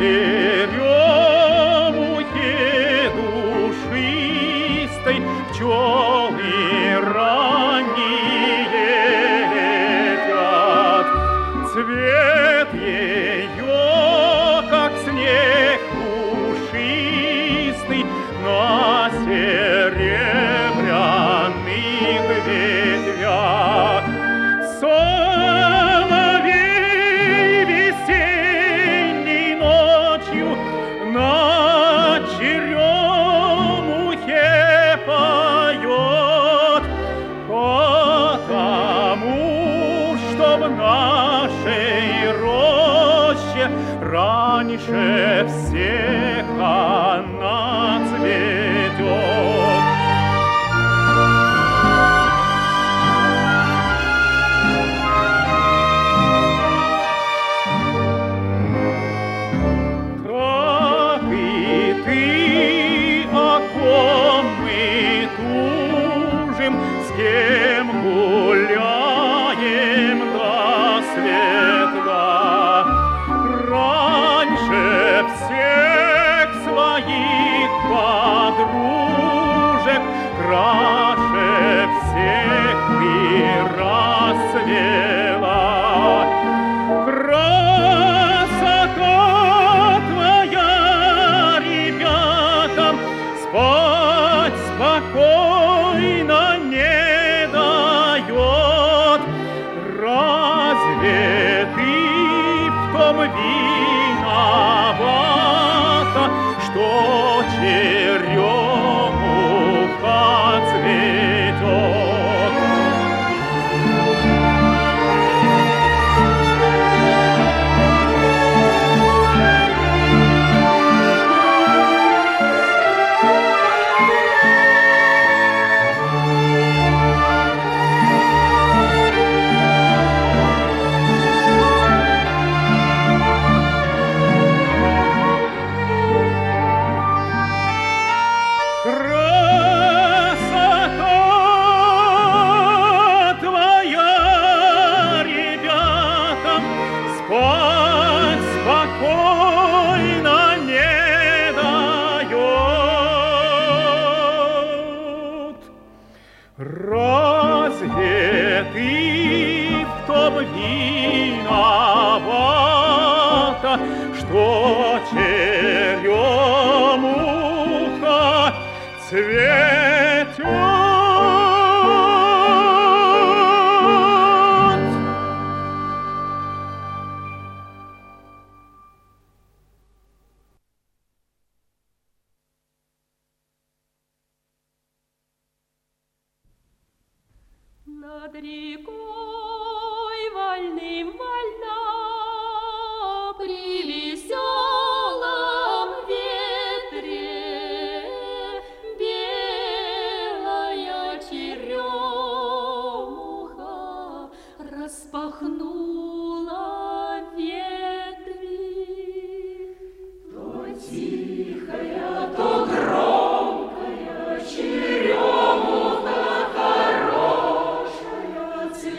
черемухе душистой пчелы ранние летят. Цвет ее, как снег пушистый на серебряных ветвях. Соловей весенней ночью на черемухе поет, потому что в нашей роще раньше всех она цветет. Так и ты, о ком мы тужим, с кем гуляем до светла, раньше всех своих подружек, краше всех ты расцвела. Красота твоя ребятам спать спокойно не дает. Разве ты в том виновата, что черемуха цветет? Красота твоя ребятам спать спокойно не дает. Разве ты в том виновата, что черемуха цветет? Над рекой вольным вольна при веселом ветре белая черемуха распахнула ветви. То тихая, то громкая черемуха хорошая,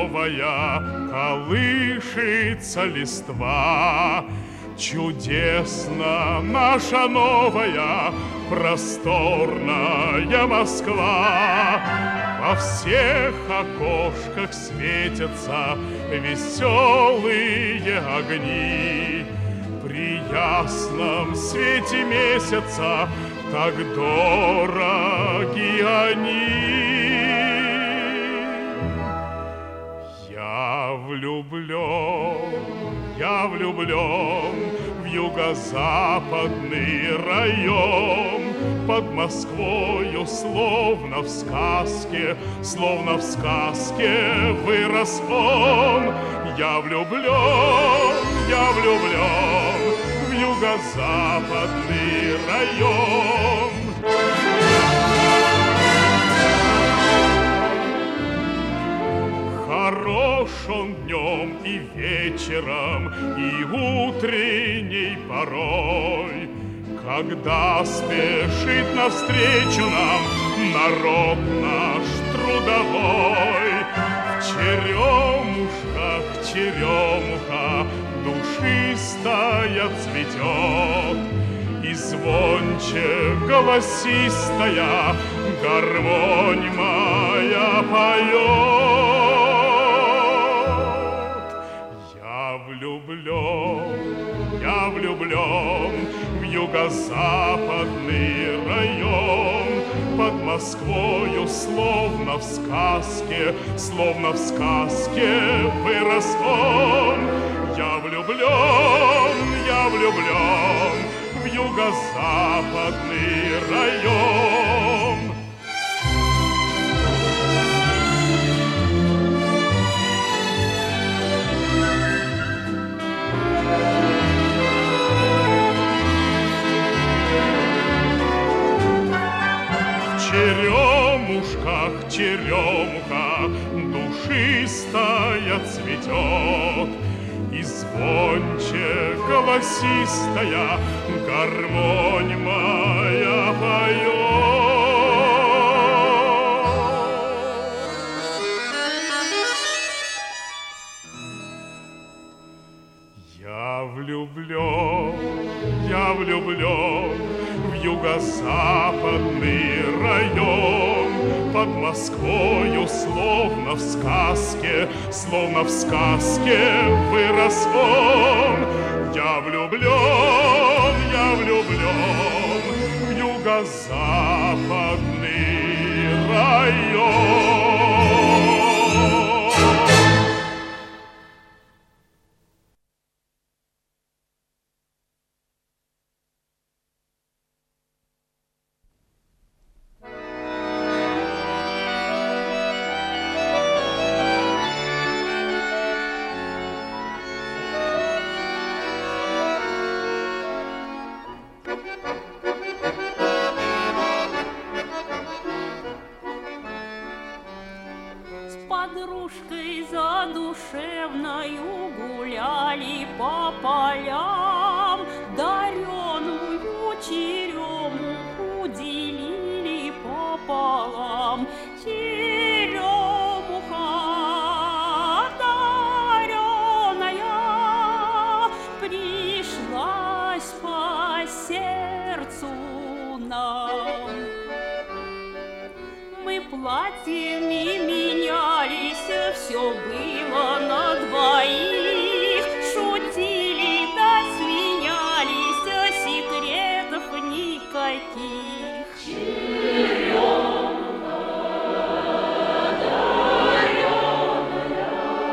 новая, колышется листва. Чудесна наша новая, просторная Москва. Во всех окошках светятся веселые огни. При ясном свете месяца так дороги они. Я влюблен в юго-западный район. Под Москвою, словно в сказке вырос он. Я влюблен в юго-западный район. Хорош он днем и вечером, и утренней порой, когда спешит навстречу нам народ наш трудовой. В черемуха душистая цветет, и звонче голосистая гармонь моя поет. Я влюблен в юго-западный район. Под Москвою, словно в сказке вырос он. Я влюблен в юго-западный район. Черемуха душистая цветет, и звонче голосистая гармонь моя поет. Я влюблен в юго-западный район. Под Москвою, словно в сказке вырос он. Я влюблен в юго-западный район. Подружкой задушевною гуляли по полям, дареную черемуху делили пополам. Черемуха дареная пришлась по сердцу нам. Мы платьями менялись, все было на двоих. Шутили да смеялись, секретов никаких. Черемуха дареная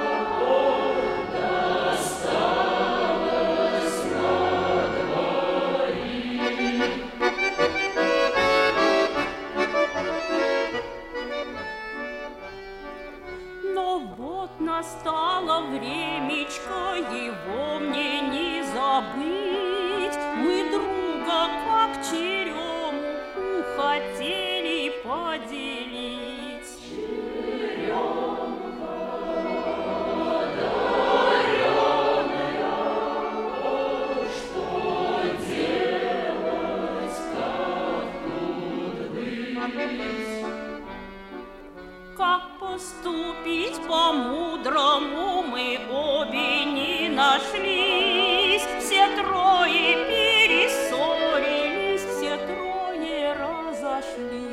досталась на двоих. Но вот настало времечко, его мне не забыть. Мы друга, как черемуху, хотели поделить. Черемуха дареная, о, что делать, как тут быть? Как поступить по-мудрому? по-доброму мы обе не нашлись. Все трое перессорились, все трое разошлись.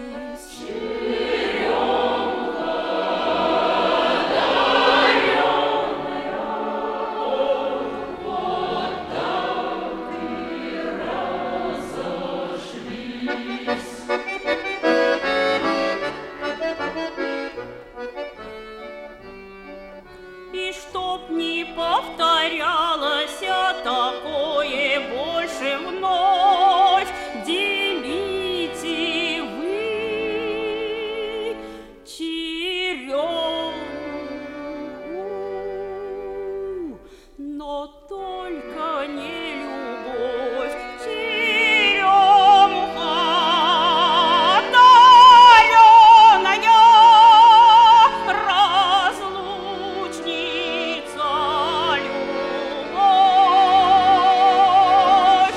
И чтоб не повторялось такое больше вновь, делите вы черемуху, но только не любовь. Черемуха дареная, разлучница любовь.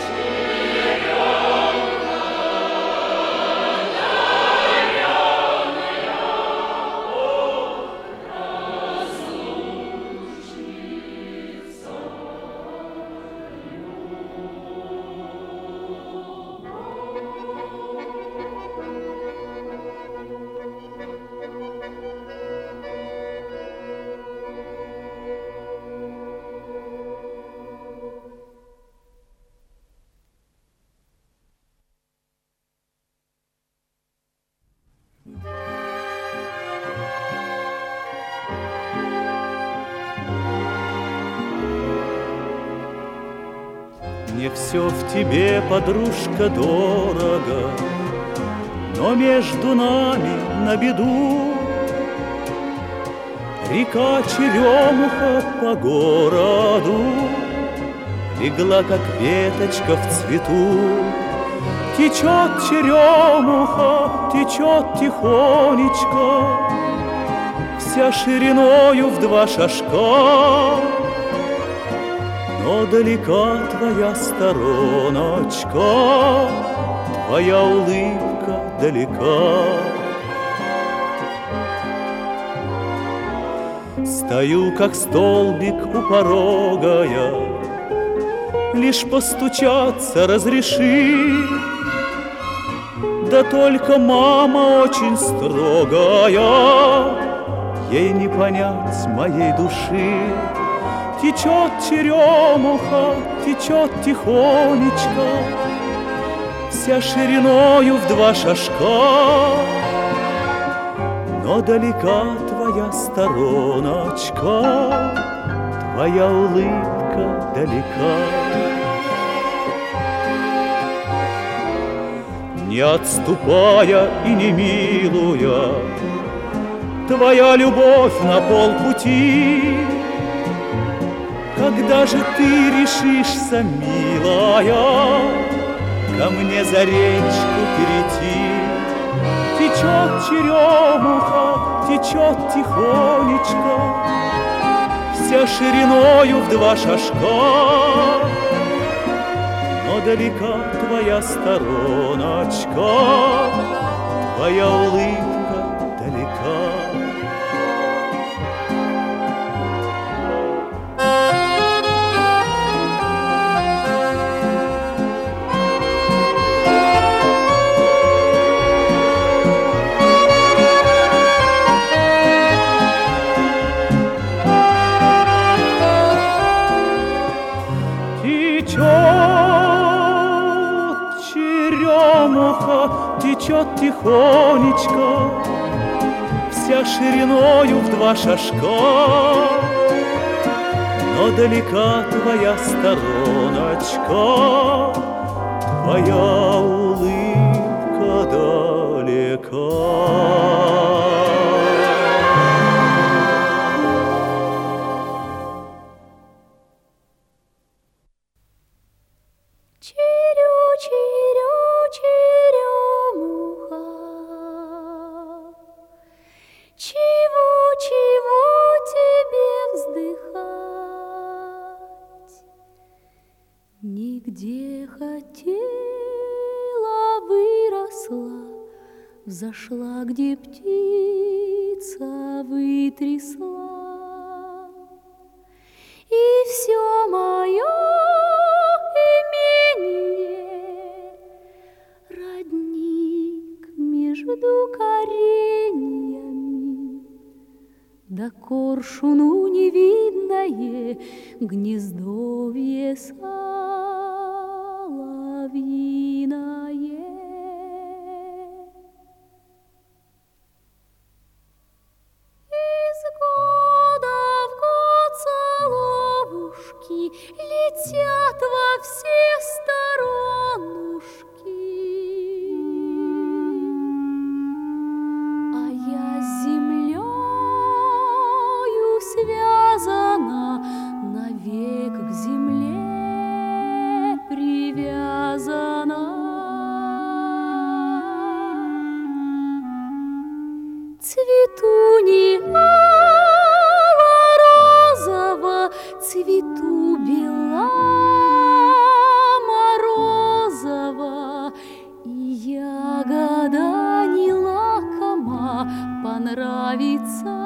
Мне все в тебе, подружка, дорого, но между нами на беду река Черемуха по городу легла, как веточка в цвету. Течет черемуха, течет тихонечко, вся шириною в 2 шажка. Но далека твоя стороночка, твоя улыбка далека. Стою, как столбик у порога я, лишь постучаться разреши. Да только мама очень строгая, ей не понять моей души. Течет черемуха, течет тихонечко, вся шириною в 2 шажка. Но далека твоя стороночка, твоя улыбка далека. Не отступая и не милуя, твоя любовь на полпути. Когда же ты решишься, милая, ко мне за речку перейти? Течет черемуха, течет тихонечко, вся шириною в 2 шажка. Но далека твоя стороночка, твоя улыбка далека. Течет тихонечко, вся шириною в 2 шажка. Но далека твоя стороночка, твоя улыбка далека. Чего тебе вздыхать? Нигде хотела, выросла, взошла, где птица вытрясла. шуну невидное гнездовье соловьиное. Из года в год соловушки летят во все сторонушки. А я с землею связана, навек к земле привязана. Цвету не алло-розово, цвету бела морозова, и ягода не лакома, понравится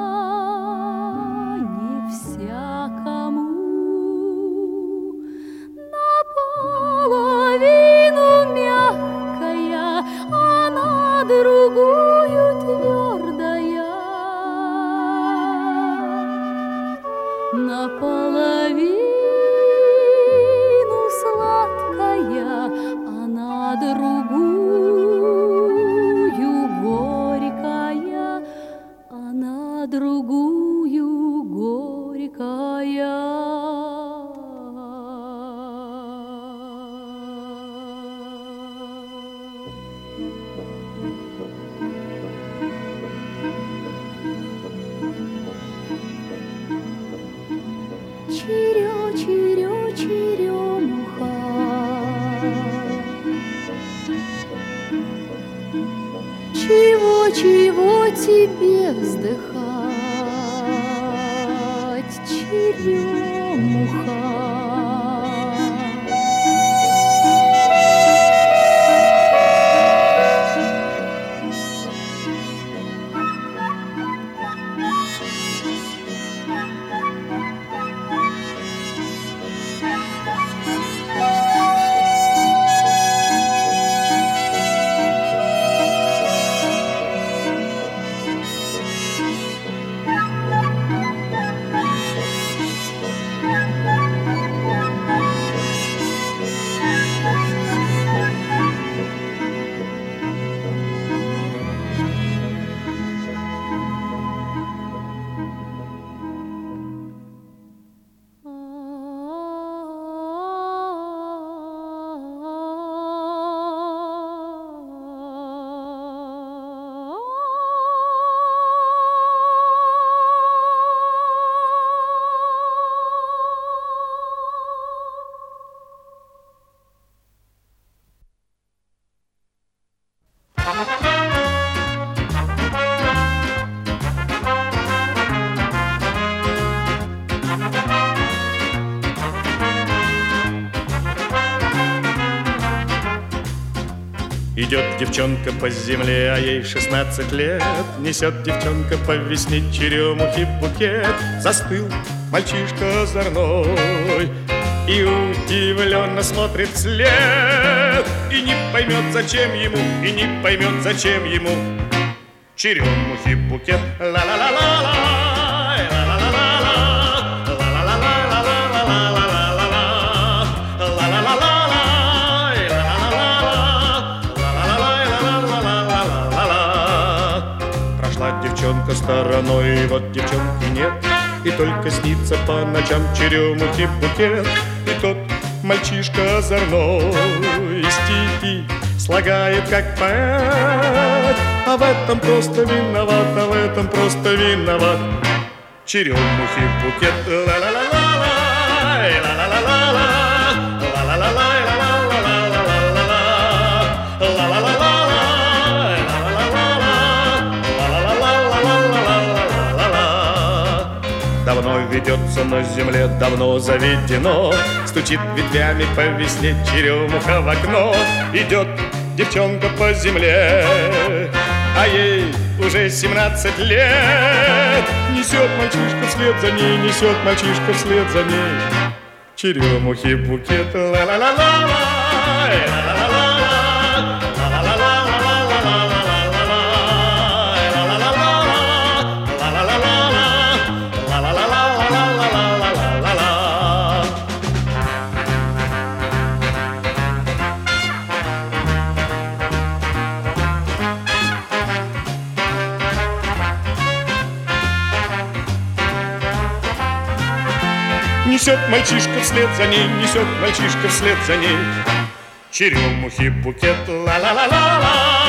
не всякому. Наполовину мягкая, а на другую твердая. Наполовину сладкая, а на другую горькая, а на другую горькая. Чирё, чирё, черемуха, чего, чего тебе вздыхать, черемуха? Идет девчонка по земле, а ей 16 лет. Несет девчонка по весне черемухи букет. Застыл мальчишка озорной и удивленно смотрит вслед. И не поймет, зачем ему, и не поймет, зачем ему черемухи букет. Ла-ла-ла-ла-ла. Девчонка стороной, вот девчонки нет, и только снится по ночам черемухи букет. И тот мальчишка озорной стихи слагает как поэт, а в этом просто виноват, а в этом просто виноват черемухи букет. Ла-ла-ла-ла-ла, ла-ла-ла-ла-ла, ла-ла-ла-ла-ла. Давно ведется на земле, давно заведено, стучит ветвями по весне черемуха в окно. Идет девчонка по земле, а ей уже 17 лет. Несет мальчишка вслед за ней, несет мальчишка вслед за ней черемухи букет. Ла-ла-ла-ла-ла, ла-ла-ла-ла-ла. Несет мальчишка вслед за ней, несет мальчишка вслед за ней. Черемухи букет, ла-ла-ла-ла-ла.